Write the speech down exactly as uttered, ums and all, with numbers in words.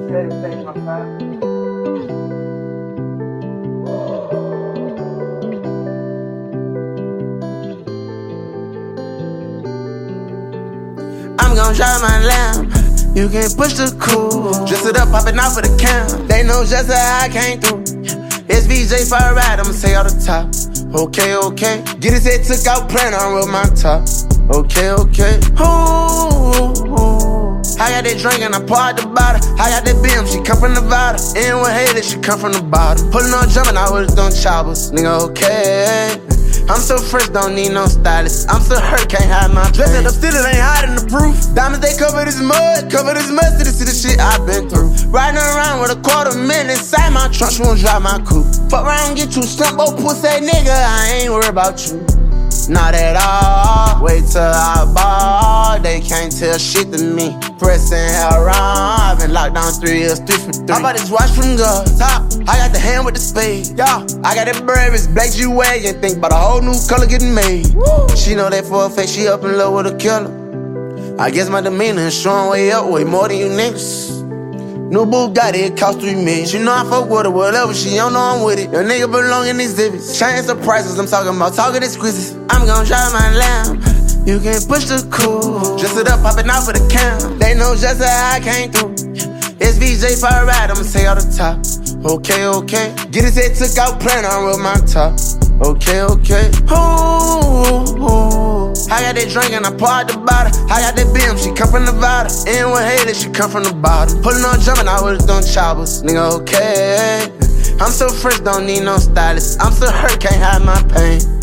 I'm gon' drive my lamb. You can push the coupe. Dress it up, poppin' out for the cam. They know just how I came through. S V J for a ride, I'ma say all the top. Okay, okay. Get his head took out, plan on with my top. Okay, okay. Ooh, ooh, ooh. I got that drink and I pour out the bottle. I got that beam, she come from Nevada. And with Haley, she come from the bottom. Pullin' on jumpin', I would've done choppers. Nigga, okay. I'm so fresh, don't need no stylist. I'm so hurt, can't hide my pain. Dressed up still, it ain't hiding the proof. Diamonds, they cover this mud, cover this mud. See the, see the shit I've been through. Riding around with a quarter million inside my trunk, she won't drive my coupe. Fuck around, get you stumped, oh pussy nigga, I ain't worried about you. Not at all. Wait till I ball, they can't tell shit to me. Pressing hell wrong, I've been locked down three years, three for three. I bought this watch from God, top. I got the hand with the spade, yeah. I got that breakfast, black G-Wagon. Think about a whole new color getting made. Woo. She know that for a fact, she up in love with a killer. I guess my demeanor is showing way up, way more than you niggas. New Bugatti, it cost three million. She know I fuck with her, whatever, she don't know I'm with it. Your nigga belong in exhibits. Change the prices, I'm talking about talking exquisite. I'm gon' drive my lamb. You can push the coupe. Dress it up, poppin' out for the cam. They know just how I came through. S V J for a ride, I'ma say all the top. Okay, okay. Get his head took out, plan on with my top. Okay, okay. Ooh, ooh. I got that drink and I pour out the bottle. I got that beam, she come from Nevada. And with Haley, she come from the bottom. Pullin' on jumpin', I would've done choppers. Nigga, okay. I'm so fresh, don't need no stylist. I'm so hurt, can't hide my pain.